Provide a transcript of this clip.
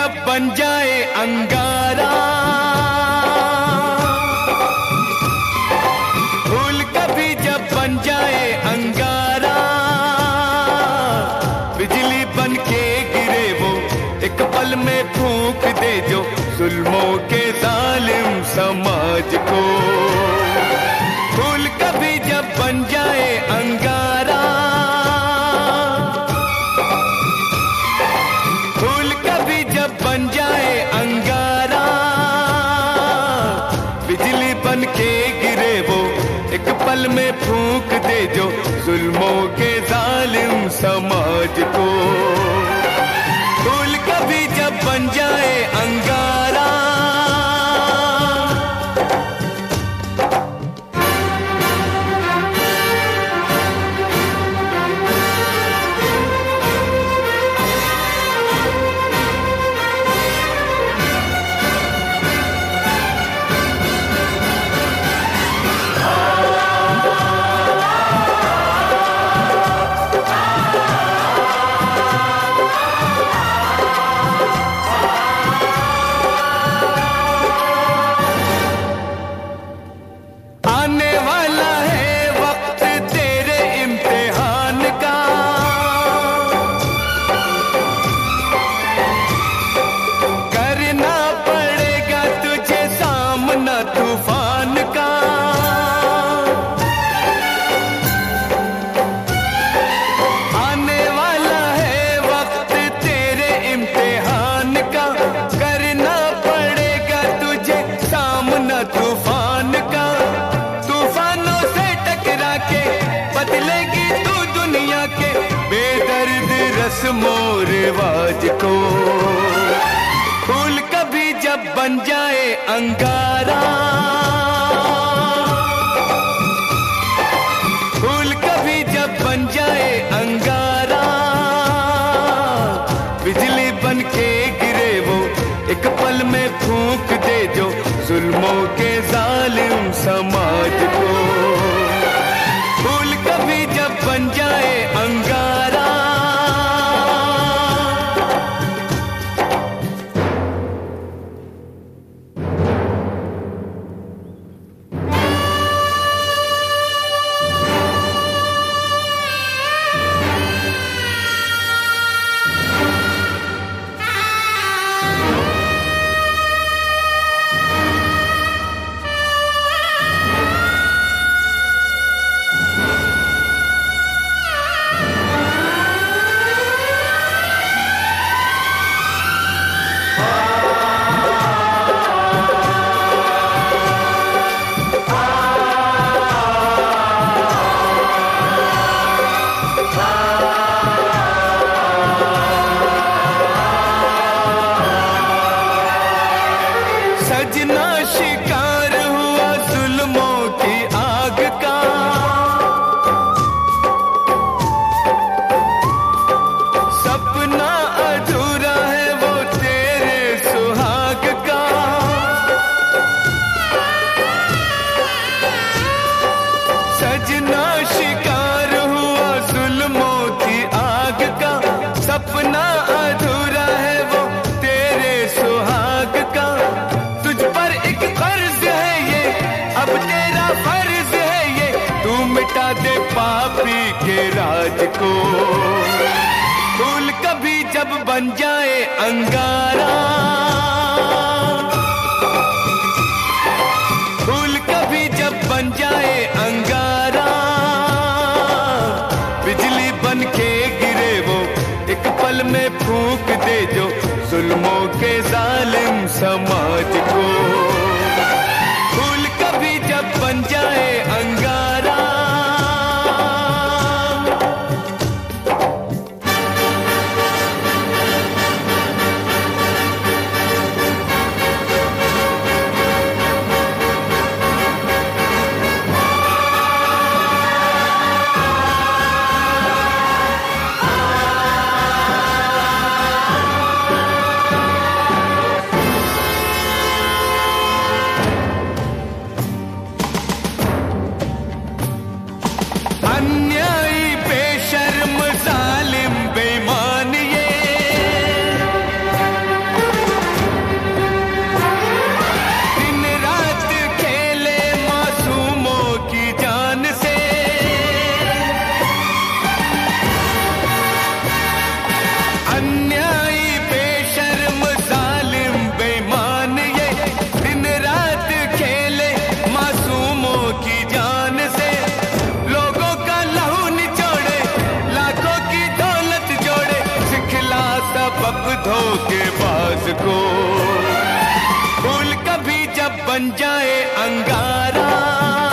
जब बन जाए अंगारा, फूल कभी जब बन जाए अंगारा, बिजली बन के गिरे वो एक पल में फूंक दे जो जुल्मों के जालिम समाज को। फूल कभी जब बन जाए अंगारा, फूल कभी जब बन जाए अंगारा, बिजली बन के गिरे वो एक पल में फूंक दे जो जुल्मों के जालिम समाज को। फूल कभी जब बन जाए अंगारा, रस्मों रिवाज को। फूल कभी जब बन जाए अंगारा, फूल कभी जब बन जाए अंगारा, बिजली बन के गिरे वो एक पल में फूंक दे जो जुल्मों के जालिम समाज को। फूल कभी जब बन जाए अंगारा, सजना शिकार हुआ जुल्मों की आग का, सपना अधूरा है वो तेरे सुहाग का। सजना शिकार हुआ जुल्मों की आग का, सपना अधूरा है वो तेरे सुहाग का। अब तेरा फर्ज है ये, तू मिटा दे पापी के राज को। फूल कभी जब बन जाए अंगारा, फूल कभी जब बन जाए अंगारा, बिजली बन के गिरे वो एक पल में फूंक दे जो जुल्मों के जालिम समाज को। कभी जब बन जाए अंगारा, सबक धोखेबाज को। फूल कभी जब बन जाए अंगारा,